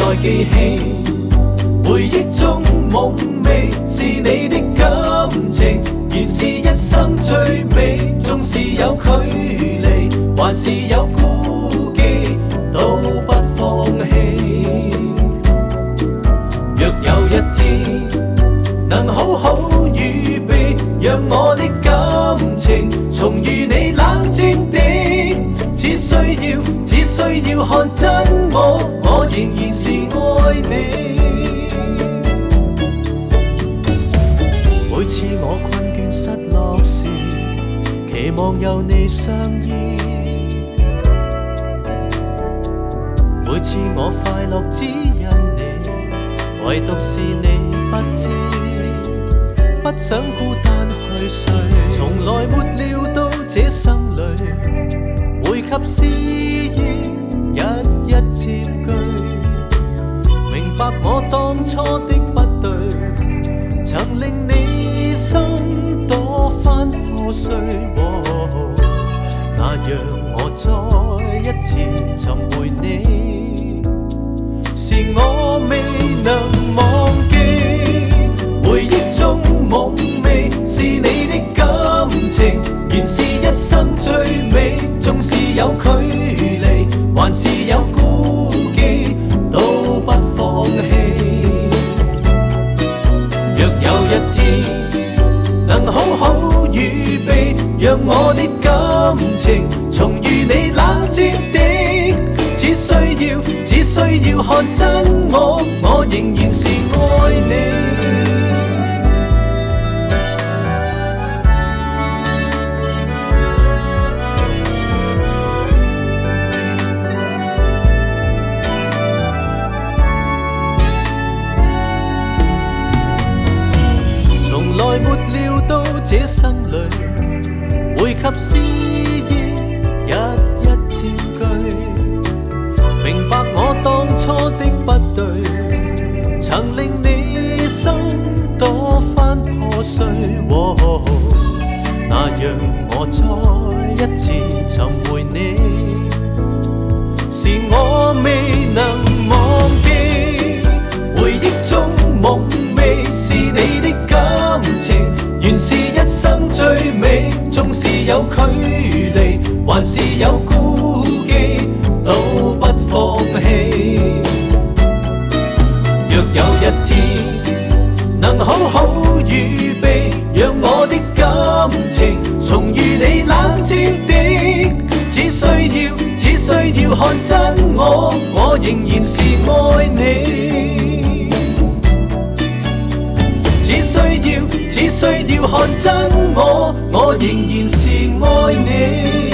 再記起，回憶中夢寐是你的感情，原是一生最美，縱是有距離，還是有顧忌，都不放棄。若有一天能好好預備，讓我的感情重遇你冷靜地，只需要看真我仍然是愛你。每次我困倦失落時，期望有你相依；每次我快樂只因你，唯獨是你不知，不想孤單去睡，從來沒料到這生裡會給詩意一一接句，明白我當初的不對，曾令你心多番破碎，那讓我再一次尋回你，是我未能忘記。回憶中夢寐是你的感情，原是一生最美，縱是有距離，還是有顧忌，都不放棄。若有一天能好好預備，讓我的感情重遇你冷靜地，只需要看真我仍然是愛你。從來沒料到這生裡會給詩意一一佔據，明白我當初的不對，曾令你心多番破碎，那讓我再一次尋回你，是我未能忘記。回憶中夢寐是你的感情，原是一生最美，縱是有距離，還是有顧忌，都不放棄。若有一天能好好預備，讓我的感情重遇你冷靜地，只需要看真我仍然是愛你。只需要看真我仍然是愛你。